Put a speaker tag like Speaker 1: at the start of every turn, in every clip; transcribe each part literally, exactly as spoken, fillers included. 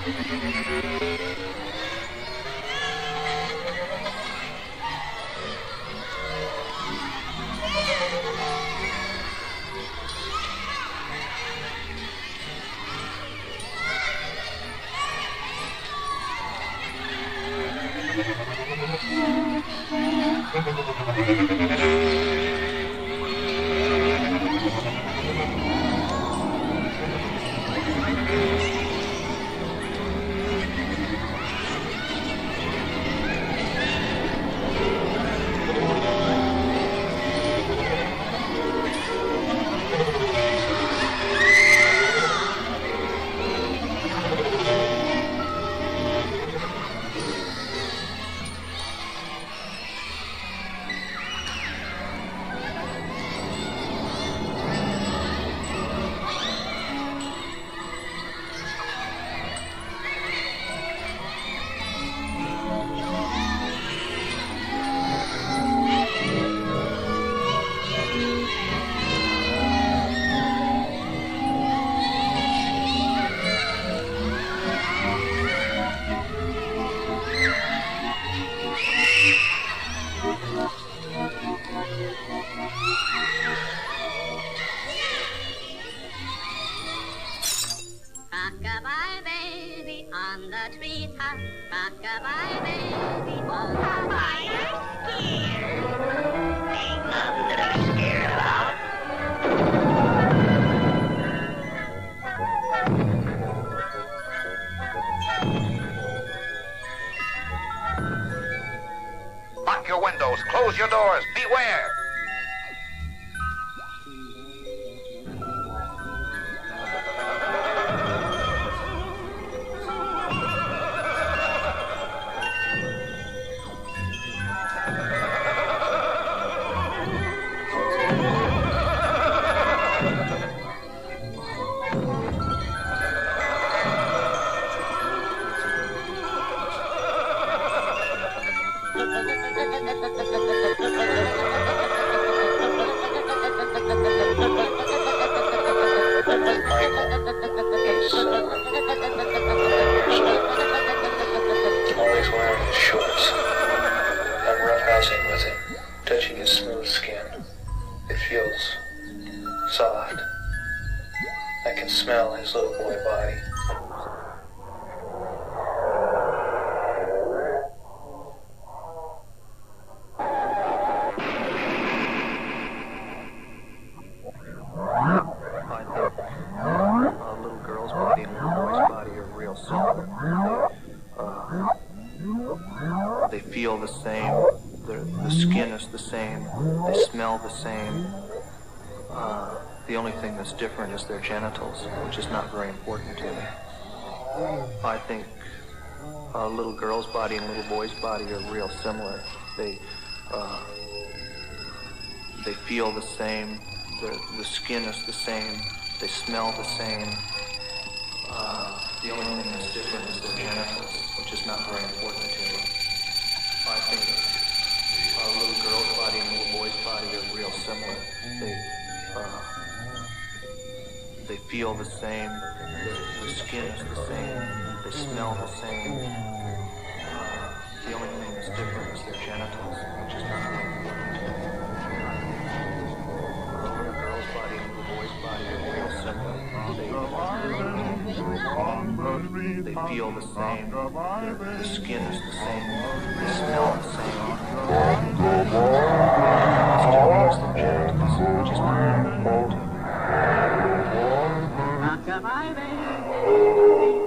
Speaker 1: Rock-a-bye baby on the treetop, rock-a-bye baby on the wire. Scared. Ain't nothing that I'm scared about.
Speaker 2: Lock your windows, close your doors, beware!
Speaker 3: Always wearing his shorts. I'm roughhousing with him, touching his smooth skin. It feels soft. I can smell his little boy body.
Speaker 4: They feel the same, the, the skin is the same, they smell the same. Uh, the only thing that's different is their genitals, which is not very important to me. I think a little girl's body and a little boy's body are real similar. They, uh, they feel the same, the, the skin is the same, they smell the same. Uh, the only thing that's different is their genitals, which is not very important to me. I think a little girl's body and a little boy's body are real similar. They, uh, they feel the same, the, the skin is the same, they smell the same. Uh, the only thing that's different is their genitals, which is not very important to me. A little girl's body and a little boy's body are real similar. They, They feel the same. The, the skin is the same. They smell the same. It's their genitals, which is not very important to me.
Speaker 1: Rock-a-bye baby.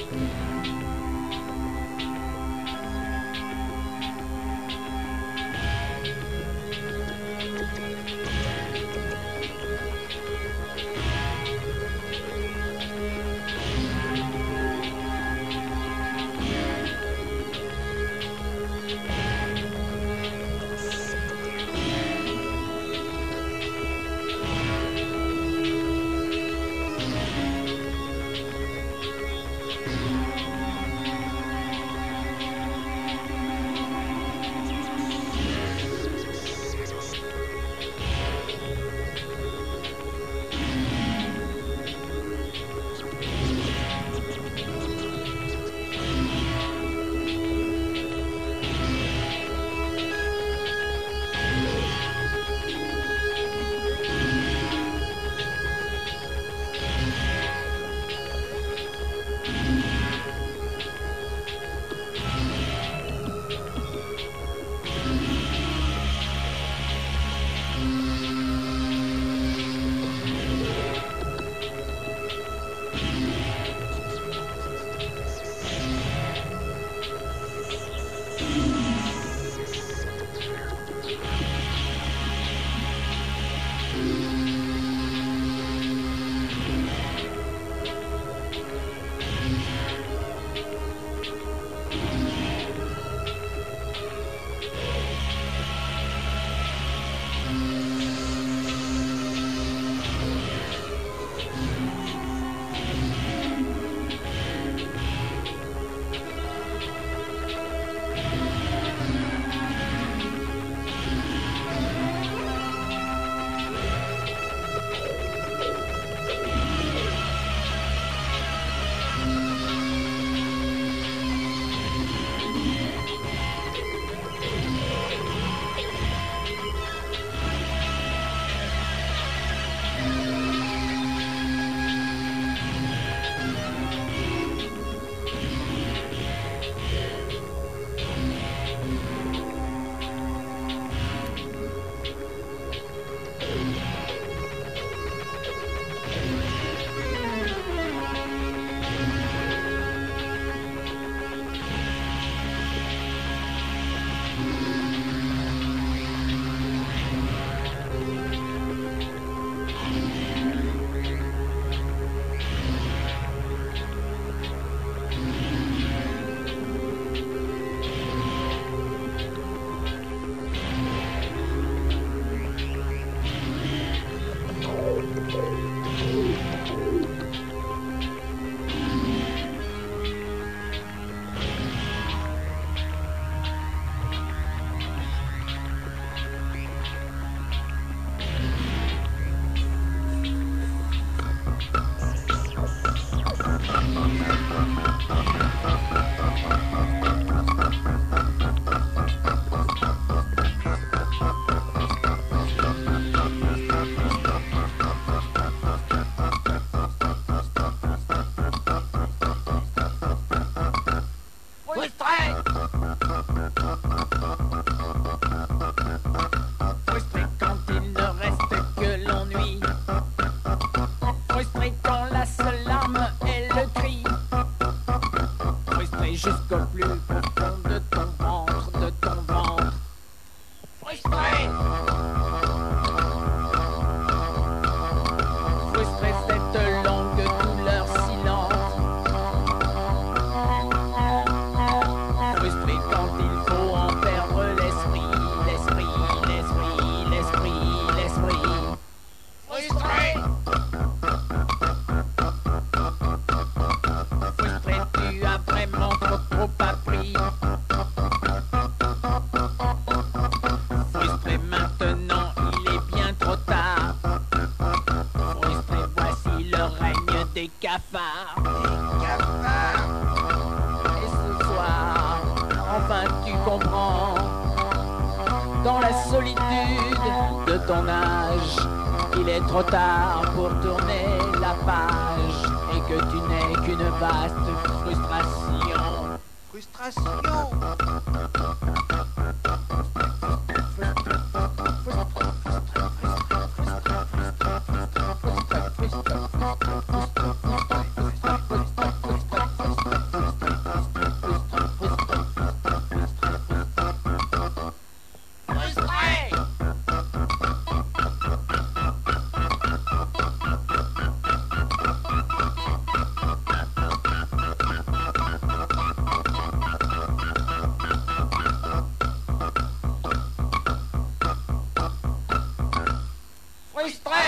Speaker 5: Trop tard pour tourner la page et que tu n'es qu'une vaste frustration.
Speaker 6: Frustration.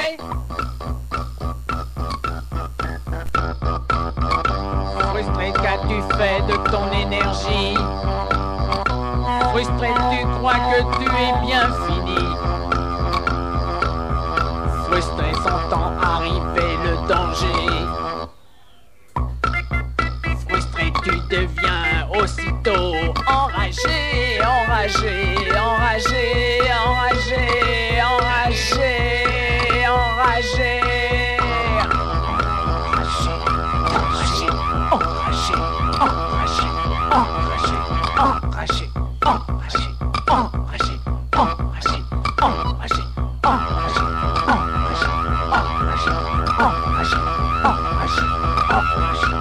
Speaker 5: Frustré, qu'as-tu fait de ton énergie? Frustré, tu crois que tu es bien fini. Frustré, sentant arriver le danger. Frustré, tu deviens aussitôt enragé, enragé, enragé, enragé, enragé, enragé. Enragé, enragé, enragé, enragé, enragé, enragé, enragé, enragé, enragé, enragé, enragé, enragé, enragé, enragé,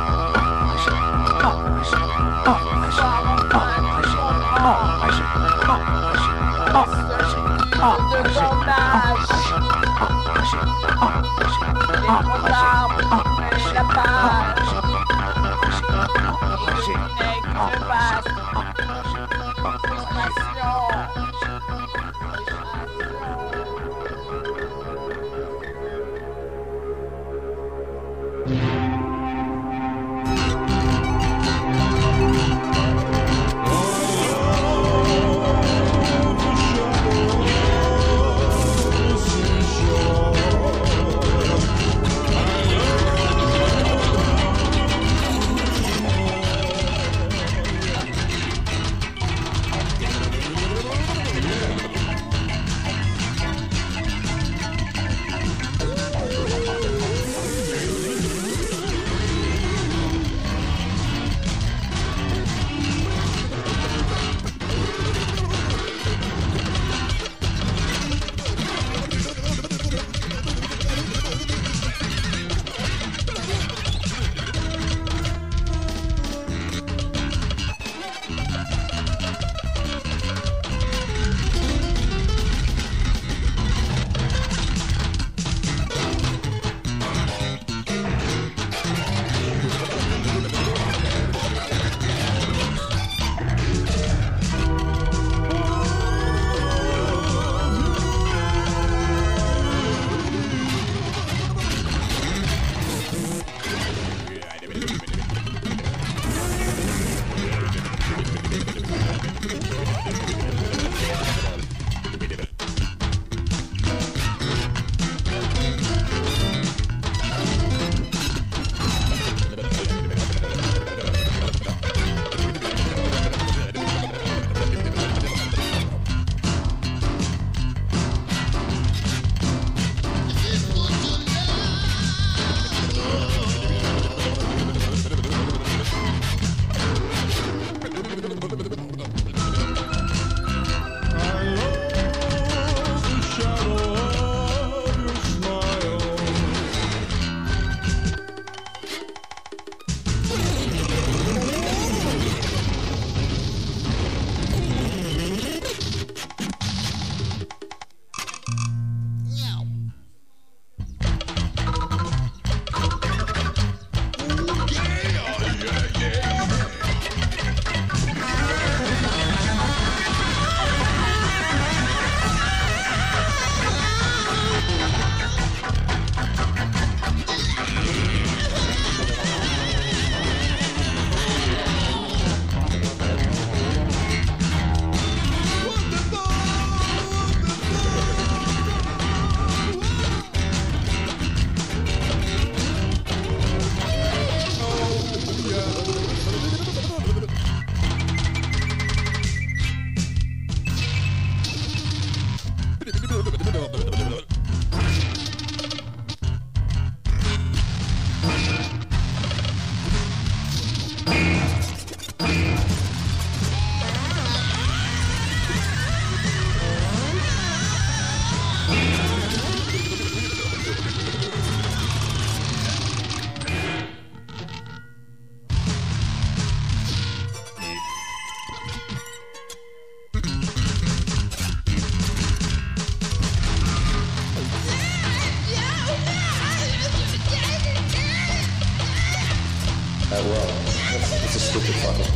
Speaker 6: Uh, well, it's, it's a stupid fucking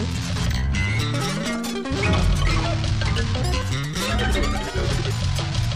Speaker 6: part.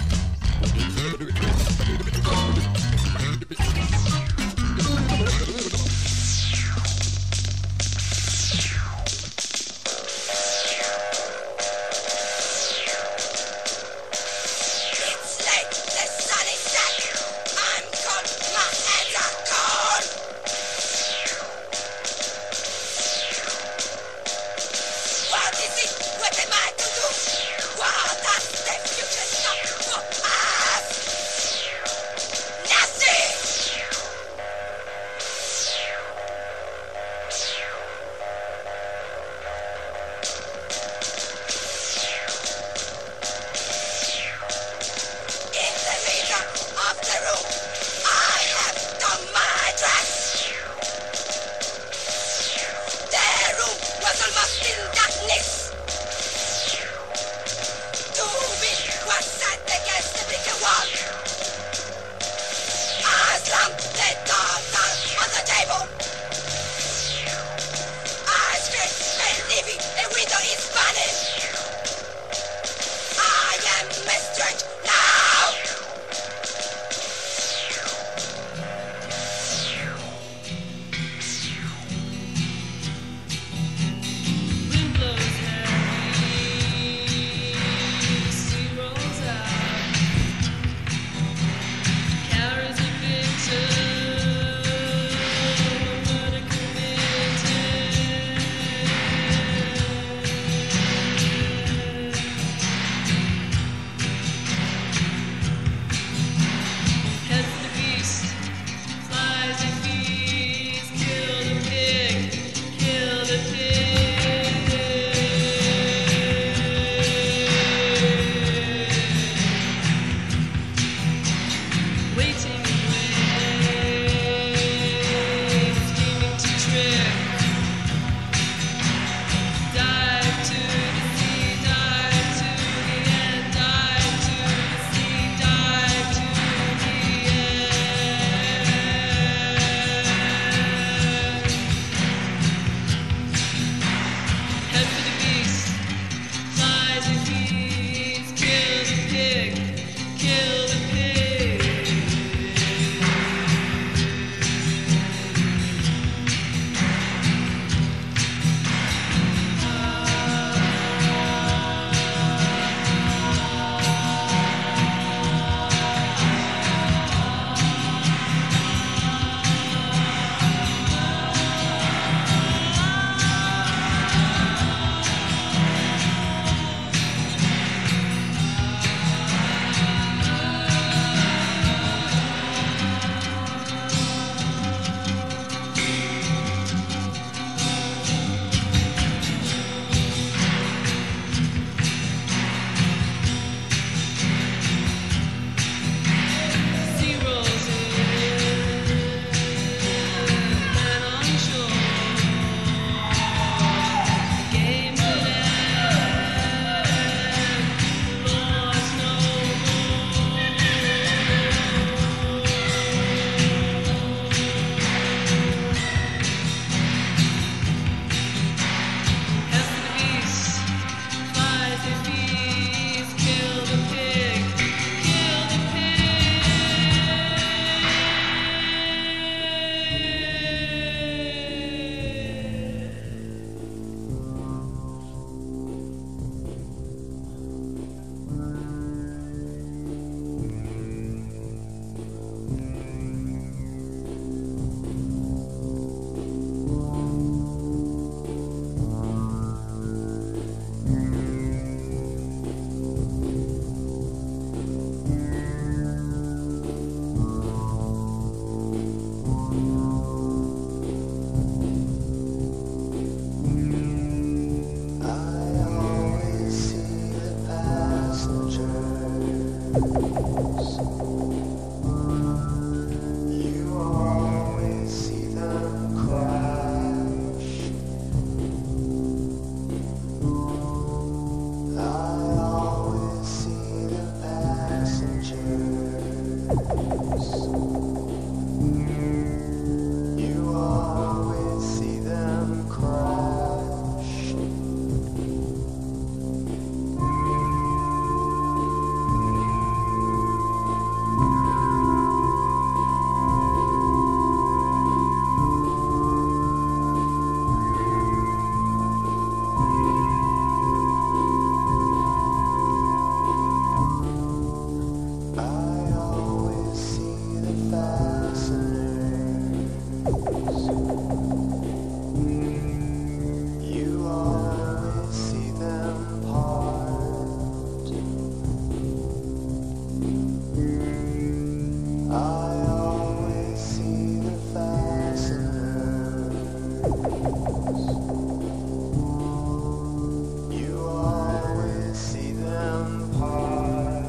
Speaker 7: You always see them part.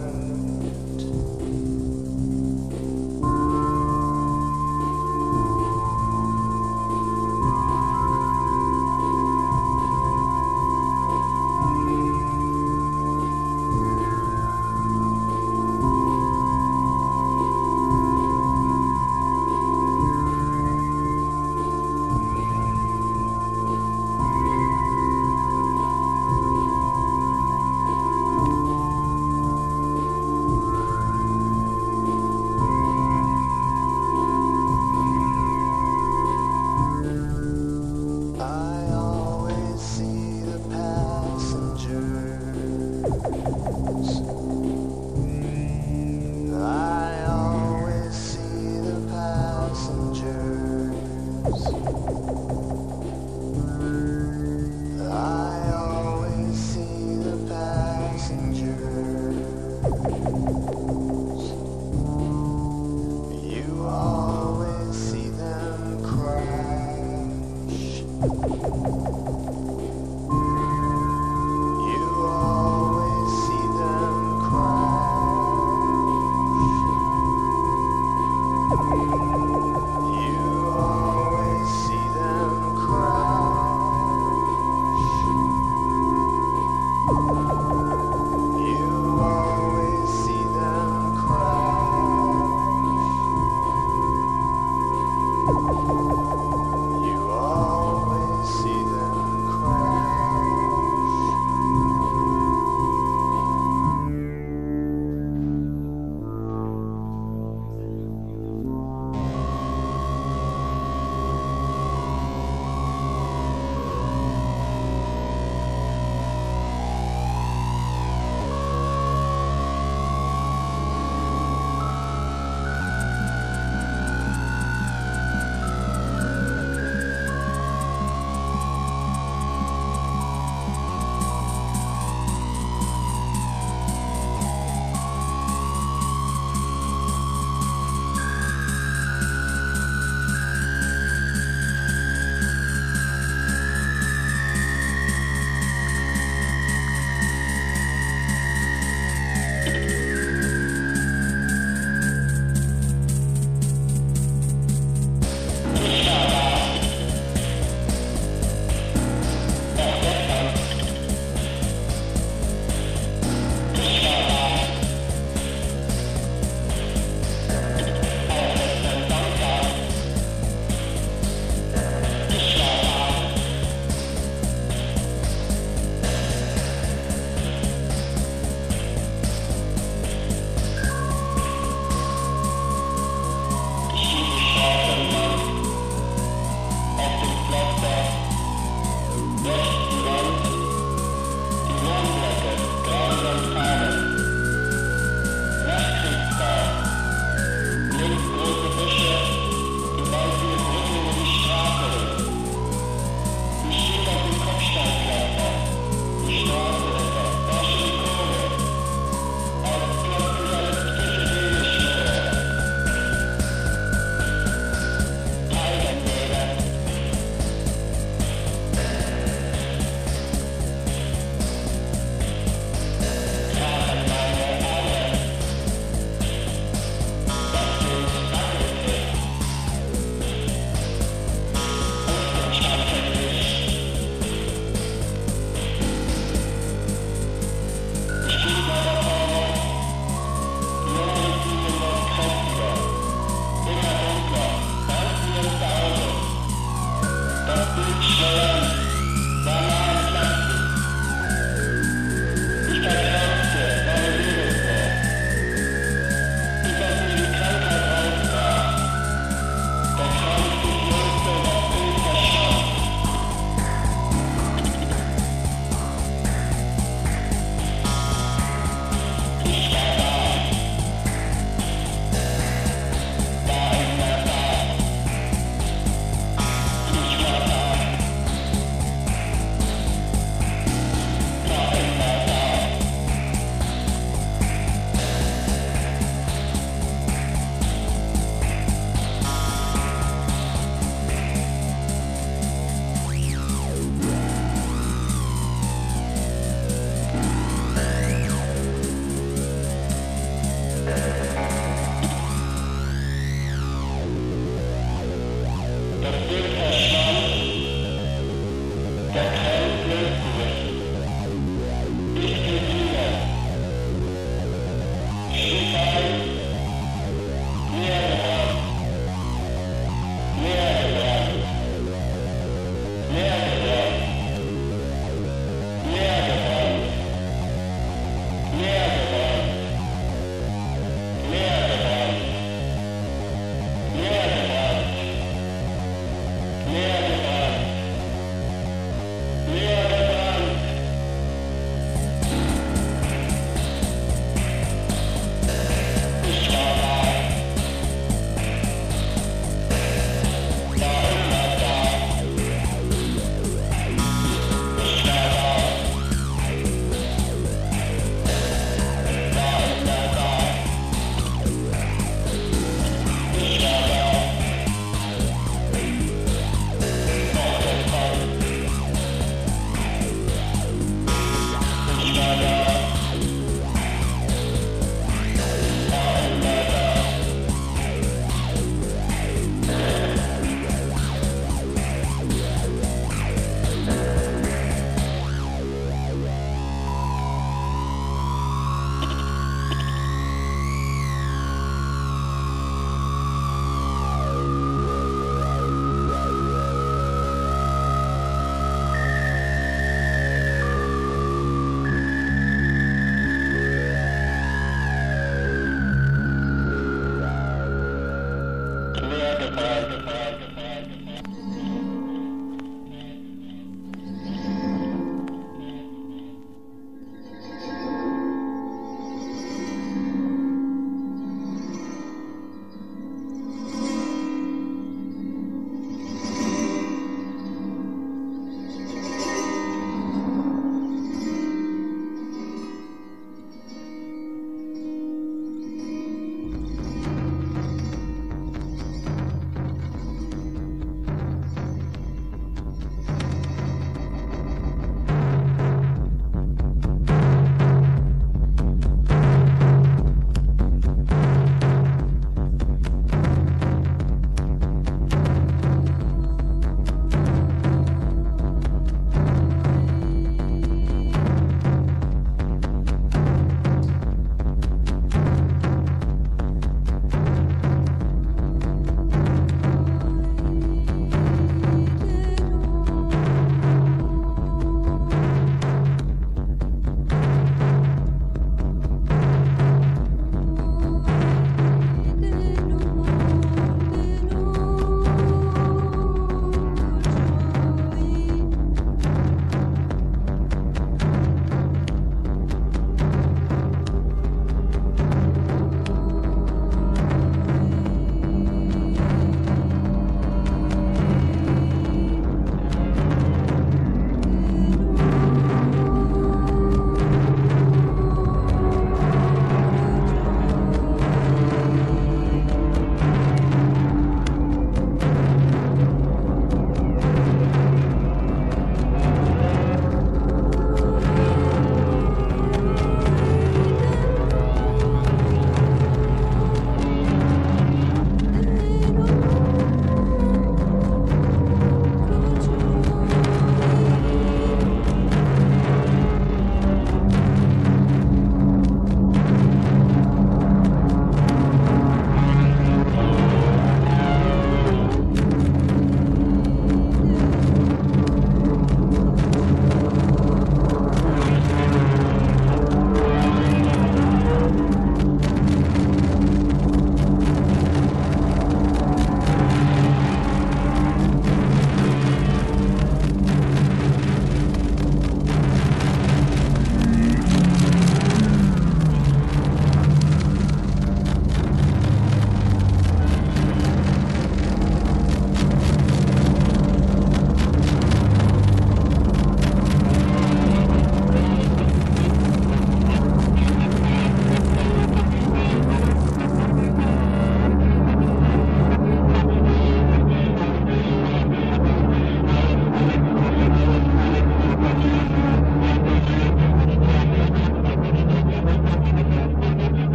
Speaker 7: I always see the passengers. I always see the passengers. I always see the passengers. You always see them crash. You always see them crash. You always see them crash. You always see them crash. You always see them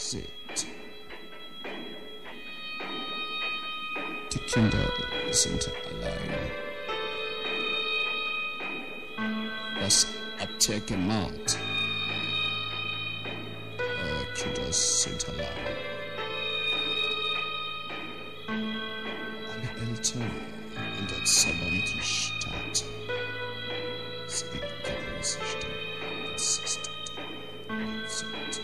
Speaker 8: is it? Die Kinder sind allein. Was habt ihr gemacht? Eure Kinder sind allein. Alle Eltern in der zerbombten Stadt. Sie können sich den Assistent sind.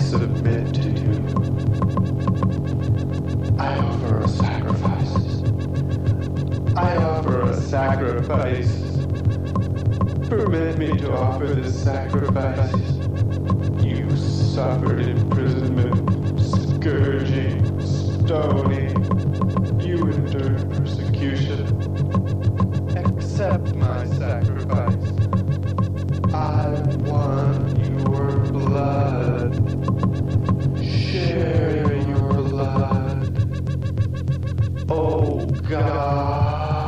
Speaker 7: submit to you. I offer a sacrifice. I offer a sacrifice. Permit me to offer this sacrifice. You suffered imprisonment, scourging, stoning. You endured persecution. Accept my sacrifice. I want your blood. Share your blood. Oh God.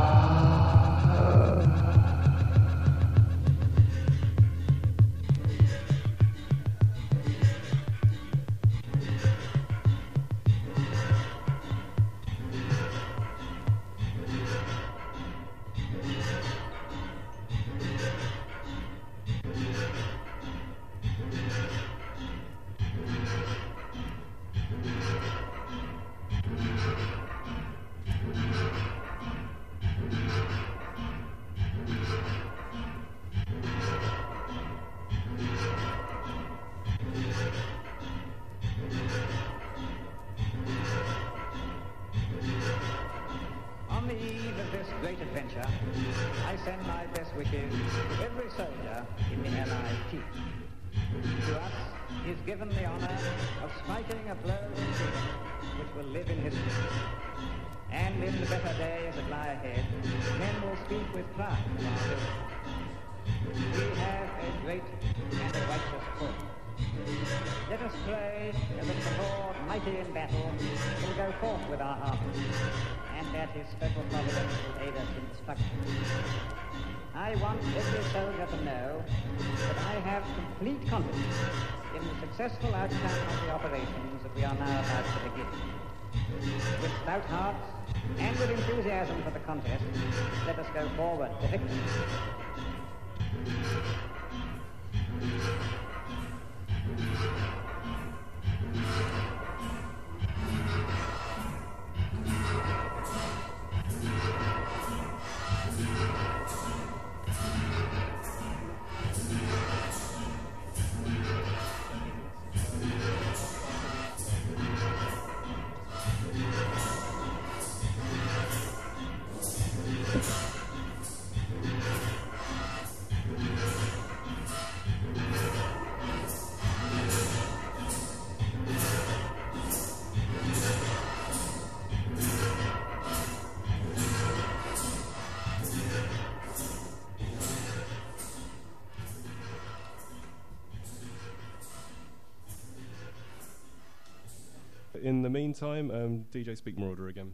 Speaker 9: On the eve of this great adventure, I send my best wishes to every soldier in the Allied team. To us is given the honor of striking a blow of freedom which will live in history. And in the better days that lie ahead, men will speak with pride about it. We have a great and a righteous cause. Let us pray that the Lord, mighty in battle, will go forth with our armies, and that his special providence will aid us in the struggle. I want every soldier to know that I have complete confidence in the successful outcome of the operations that we are now about to begin. With stout hearts and with enthusiasm for the contest, let us go forward to victory.
Speaker 10: In the meantime, um, D J Speak Marauder again.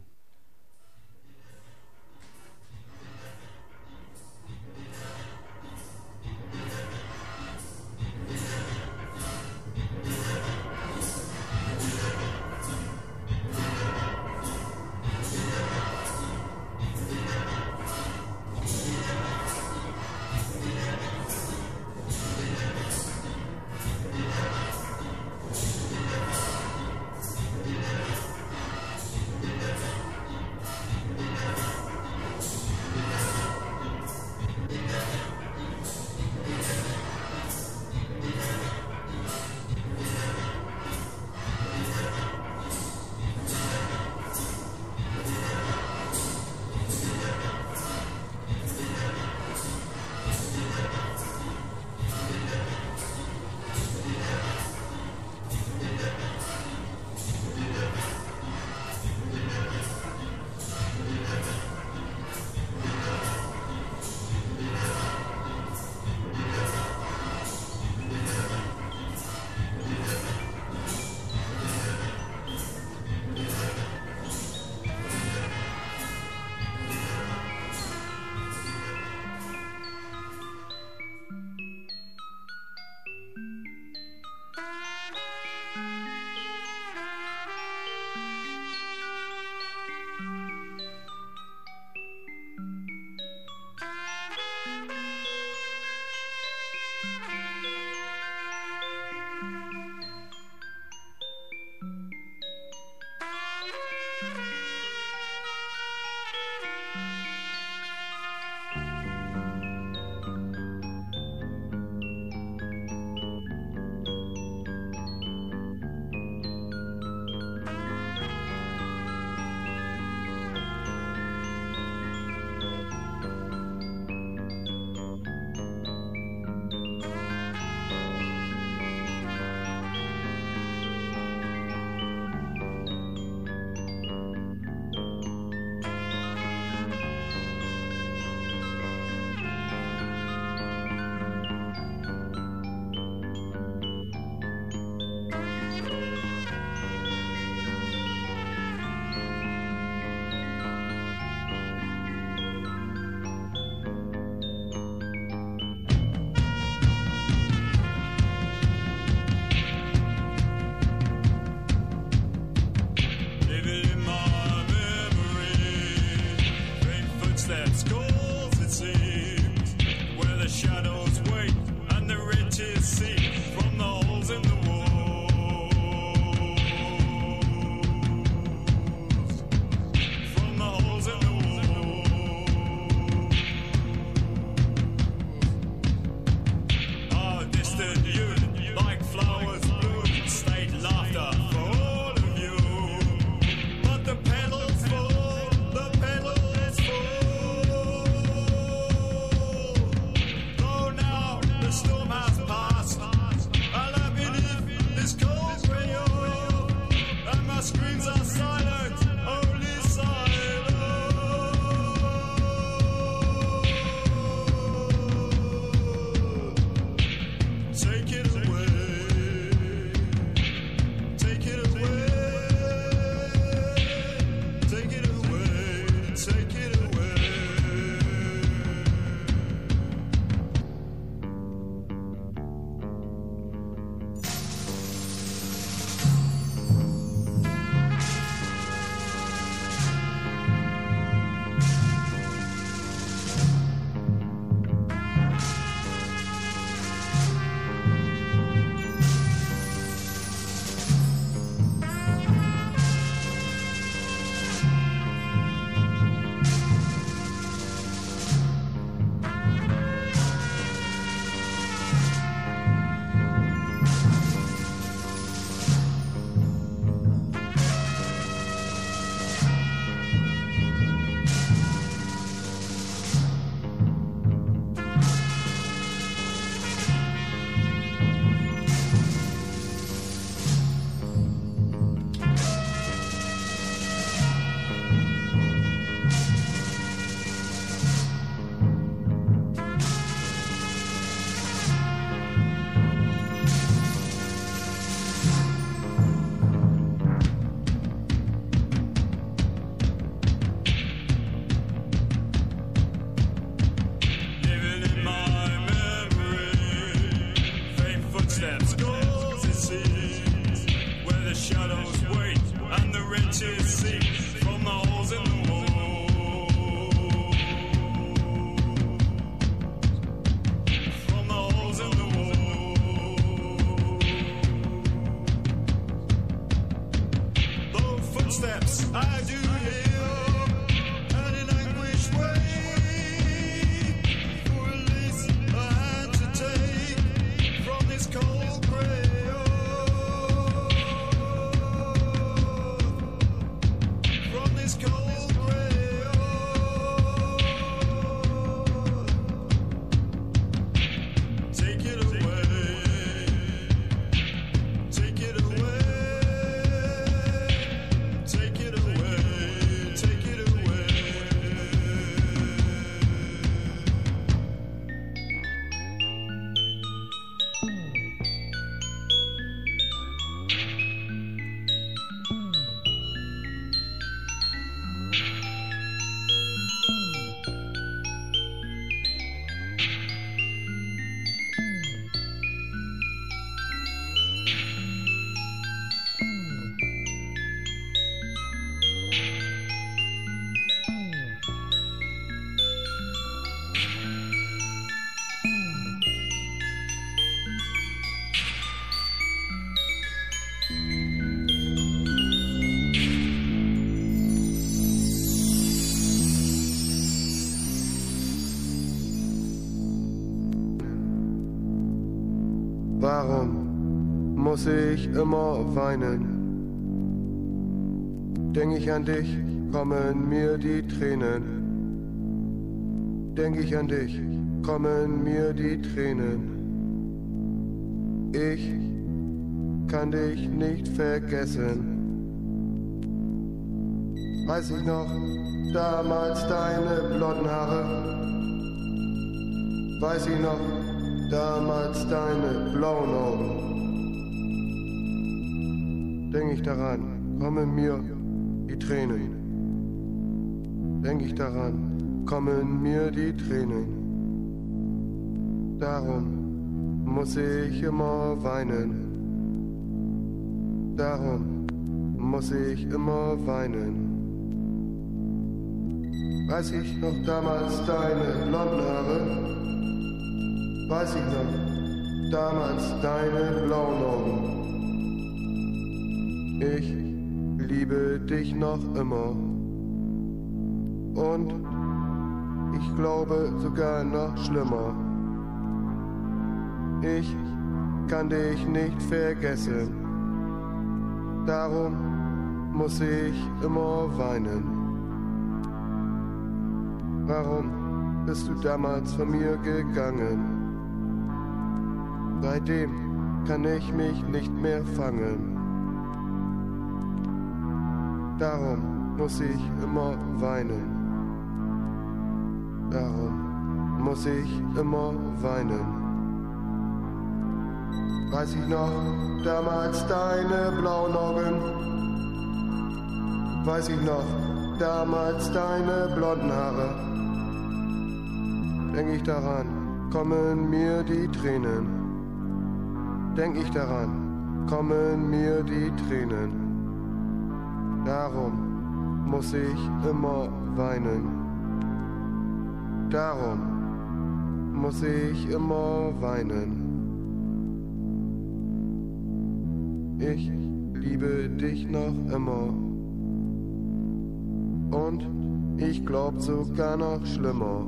Speaker 11: muss ich immer weinen. Denk ich an dich, kommen mir die Tränen. Denk ich an dich, kommen mir die Tränen. Ich kann dich nicht vergessen. Weiß ich noch, damals deine blonden Haare. Weiß ich noch, damals deine blauen Augen. Denk ich daran, kommen mir die Tränen. Denk ich daran, kommen mir die Tränen. Darum muss ich immer weinen. Darum muss ich immer weinen. Weiß ich noch damals deine blonden Haare? Weiß ich noch damals deine blauen Augen? Ich liebe dich noch immer. Und ich glaube sogar noch schlimmer. Ich kann dich nicht vergessen. Darum muss ich immer weinen. Warum bist du damals von mir gegangen? Seitdem kann ich mich nicht mehr fangen. Darum muss ich immer weinen. Darum muss ich immer weinen. Weiß ich noch, damals deine blauen Augen. Weiß ich noch, damals deine blonden Haare. Denk ich daran, kommen mir die Tränen. Denk ich daran, kommen mir die Tränen. Darum muss ich immer weinen. Darum muss ich immer weinen. Ich liebe dich noch immer. Und ich glaub sogar noch schlimmer.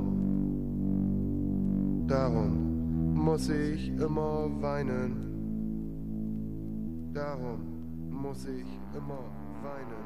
Speaker 11: Darum muss ich immer weinen. Darum muss ich immer weinen.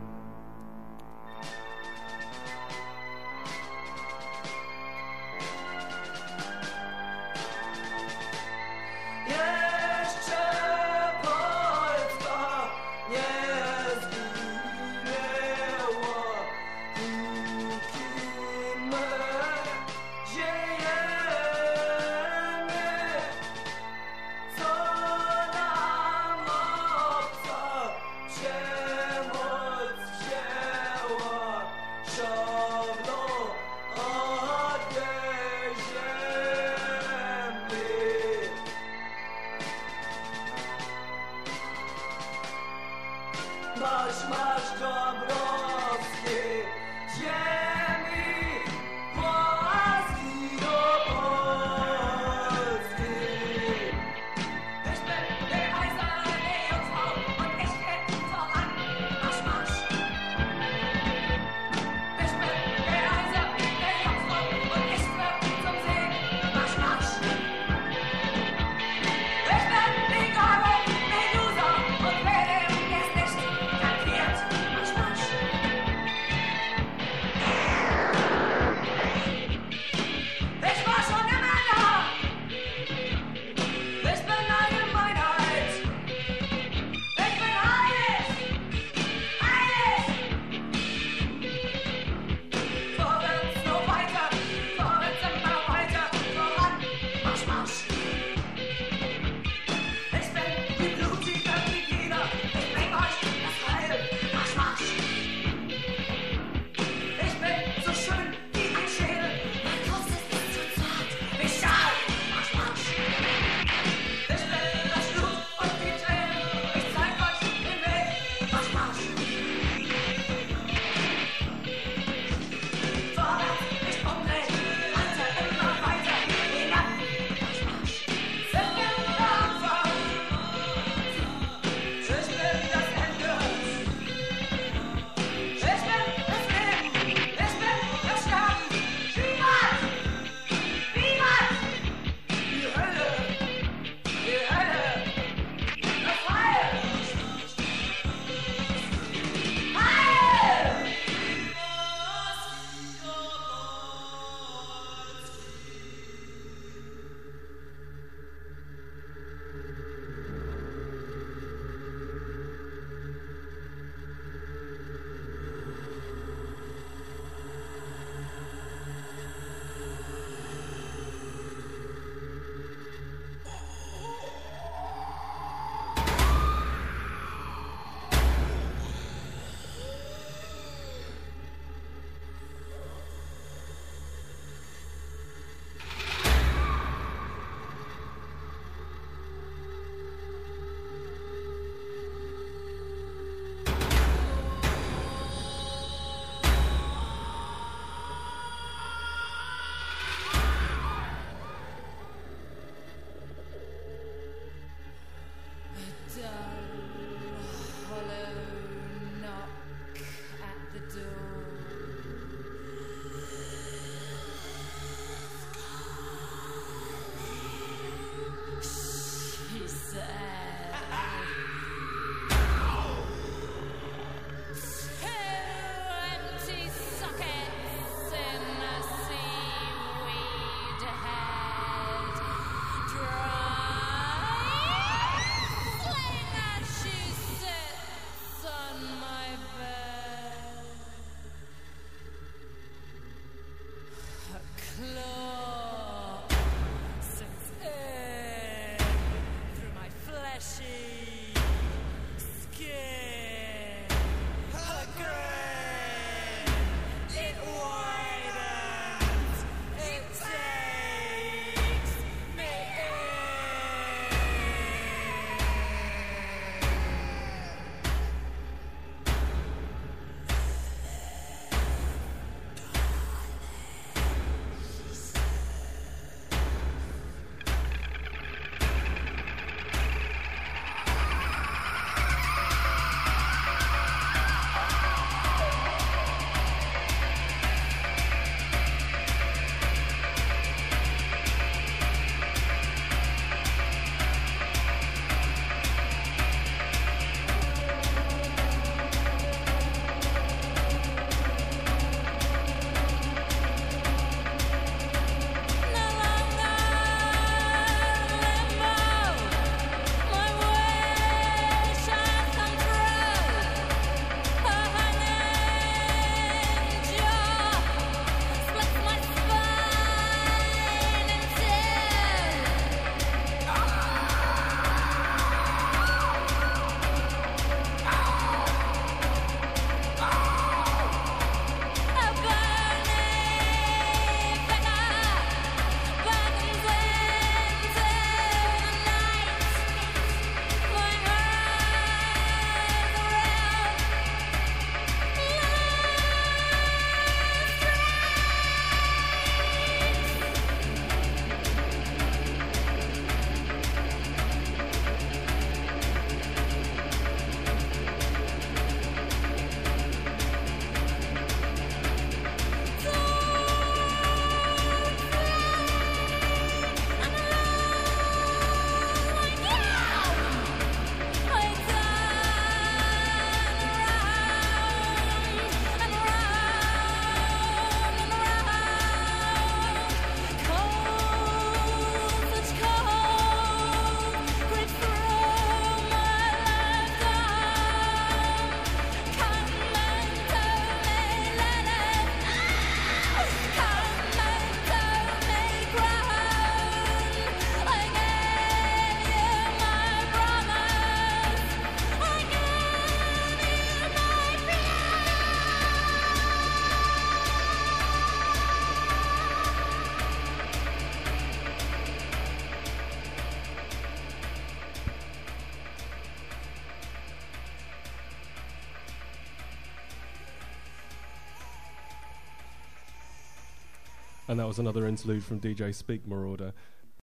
Speaker 10: And that was another interlude from D J Speak Marauder.